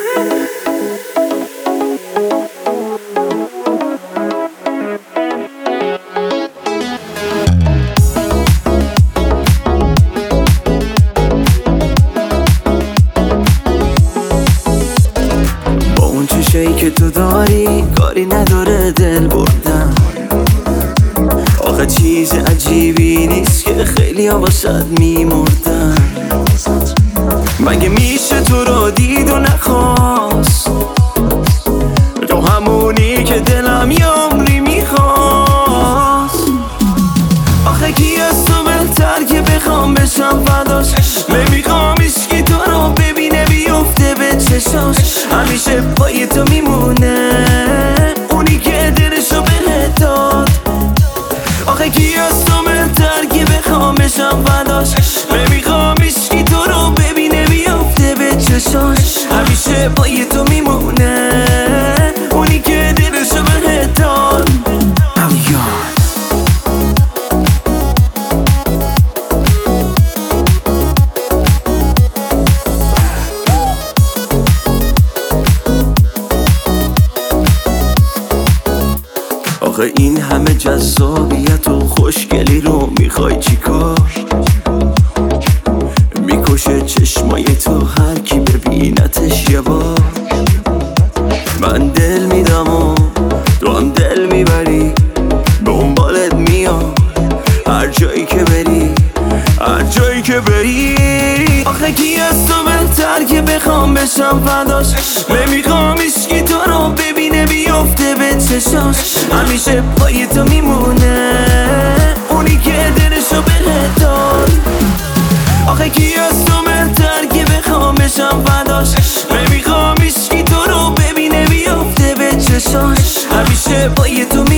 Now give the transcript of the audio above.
با اون چشایی که تو داری کاری نداره دل بردم. آخه چیز عجیبی نیست که خیلی ها واسد میمردن. مگه میشه تو رو دید و نخواست؟ تو همونی که دلم یه عمری میخواست. آخه کی از تو بهتر که بخوام بشم فداش؟ نمیخوام عشقی تو رو ببینه بیفته به چشاش. همیشه پای تو میمونه اونی که دلشو بهت داد. آخه کی از تو بهتر که بخوام بشم فداش؟ نمیخوام عشقی تو رو ببینه بیفته به چشاش. همیشه پای تو میمونه اونی که دلشو بهت داد. آخه این همه جذابیت و خوشگلی رو میخوای چیکار؟ میکشه چشمای تو هر کی ببینتش یه بار. من دل میدم و تو هم دل میبری، دنبالت میام هر جایی که بری، هر جایی که بری. آخه کی از تو بهتر که بخوام بشم فداش؟ نمیخوام عشقی تو رو ببینه بیفته به چشاش. همیشه پای تو میمونه اونی که دلشو بهت داد. آخه کی از تو بهتر که بخوام بشم فداش؟ نمیخوام عشقی تو رو ببینه بیفته به چشاش. همیشه پای تو